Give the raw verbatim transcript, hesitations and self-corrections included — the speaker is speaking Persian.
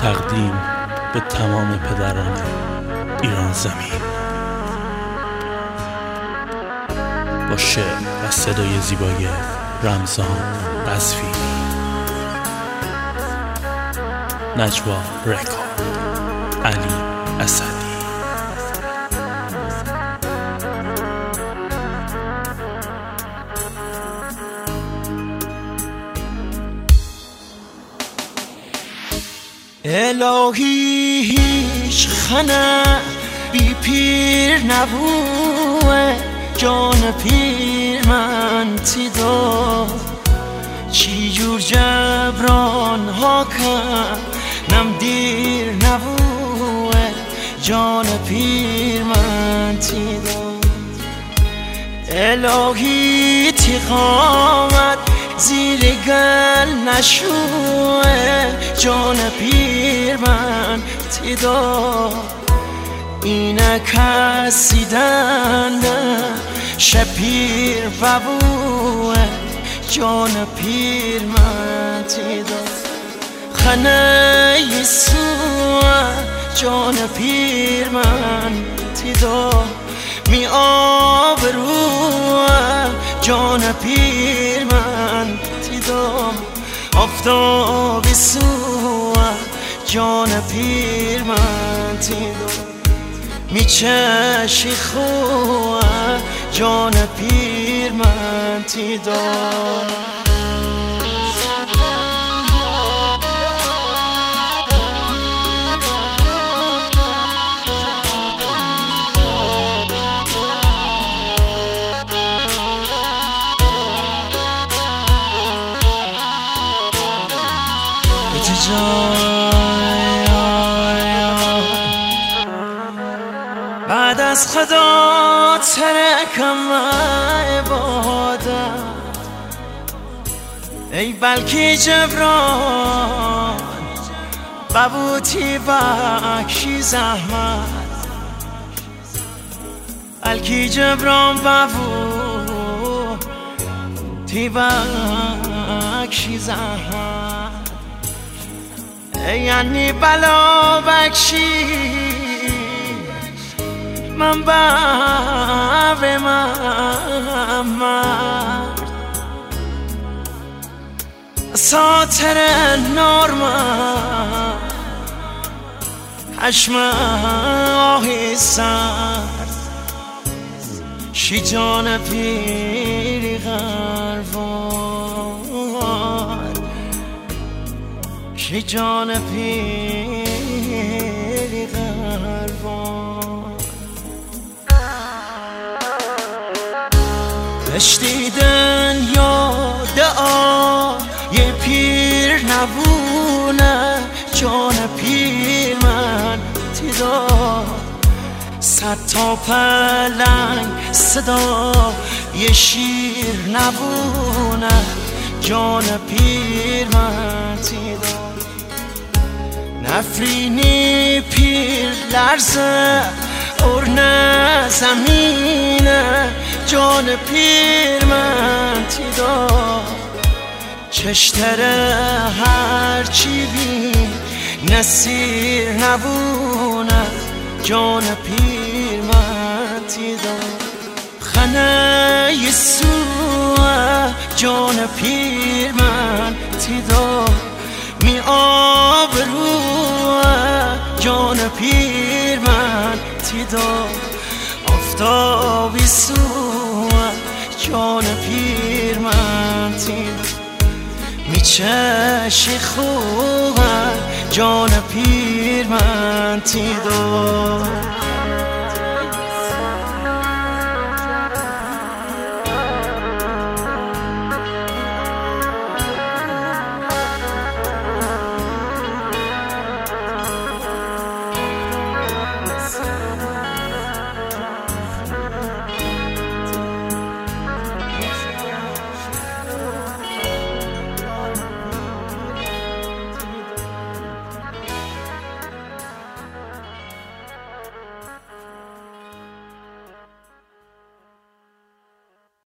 تقدیم به تمام پدران ایران زمین. با شعر و صدای زیبای رمضان رضوی. نجوا رکورد. علی اسدی. الهی هیچ خنه بی پیر نبوه، جان پیر من تیدا چی جور جبران ها کنم دیر نبوه، جان پیر من تیدا الهی تقامت زیر گل نشوه، جان پیر من تیدا اینه کسیدن شپیر ببوه، جان پیر من تیدا خنه یسوه، جان پیر من تیدا می آبروه، جان پیر من تیدا آفتابی سوه، جان پیر من تیدا می چشی خوه، جان پیر من تیدا بعد از خدا ترکم عبادت، ای بلکی جبران ببوتی بکشی زحمت، بلکی جبران ببوتی بکشی زحمت، یعنی بلا بکشی من به من مرد، ساتر نارمن حشم آهی سرد، شی جان پیری غربان، شی جان پیری غربان. بشنیدن یاد آی پیر نبونه، جان پیر من تیدا صد تا پلنگ صدا یه شیر نبونه، جان پیر من تیدا نفرینی پیر لرزه ارنه زمینه، جان پیر من تیدا چشتره هرچی بین نسیر نبونه، جان پیر من تیدا خنه یسوه، جان پیر من تیدا می آبروه، جان پیر من تیدا آفتابی سوه، جان پیر من تیدا می چشی خوبه، جان پیر من تیدا